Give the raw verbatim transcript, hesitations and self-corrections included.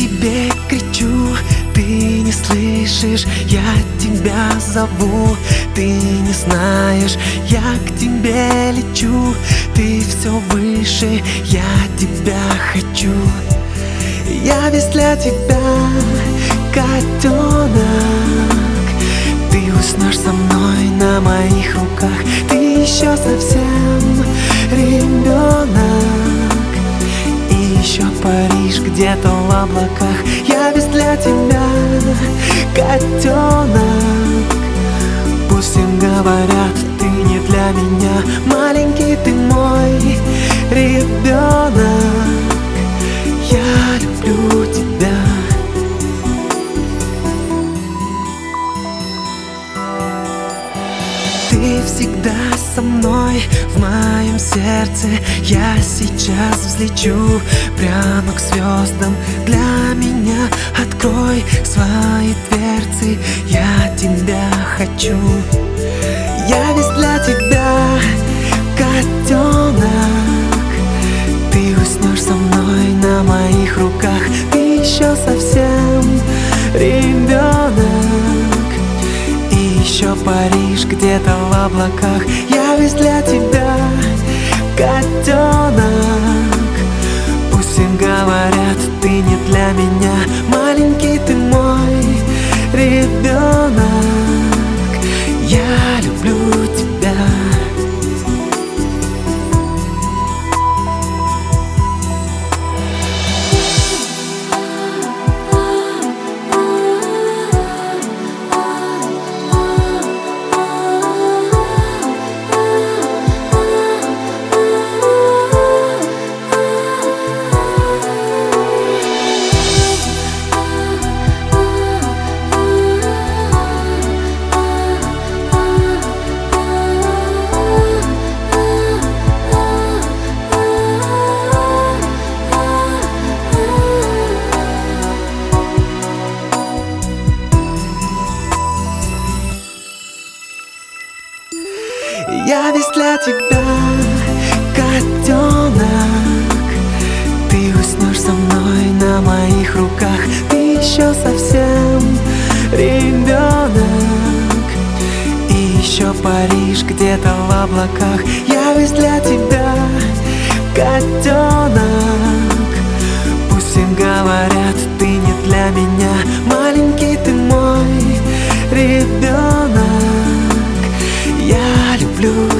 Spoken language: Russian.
тебе кричу, ты не слышишь, я тебя зову. Ты не знаешь, я к тебе лечу. Ты все выше, я тебя хочу. Я весь для тебя, котенок. Ты уснешь со мной на моих руках. Ты еще совсем ребенок. И еще Париж где-то в облаках. Я весь для тебя, котенок. Пусть всем говорят, ты не для меня. Маленький ты мой ребенок. Я люблю тебя. Ты всегда со мной в моем сердце. Я сейчас взлечу прямо к звездам. Для меня открой свои дверцы. Я тебя хочу. Я весь для тебя, котенок. Ты уснешь со мной на моих руках. Ты еще совсем ребенок. И еще Париж где-то в облаках. Я весь для тебя, котенок. Пусть всем говорят, ты не для меня. Маленький ты мой ребенок. Я люблю тебя. Я весь для тебя, котенок. Ты уснешь со мной на моих руках. Ты еще совсем ребенок. И еще Париж где-то в облаках. Я весь для тебя, котенок. Пусть всем говорят, ты не для меня. Маленький ты мой ребенок. Я люблю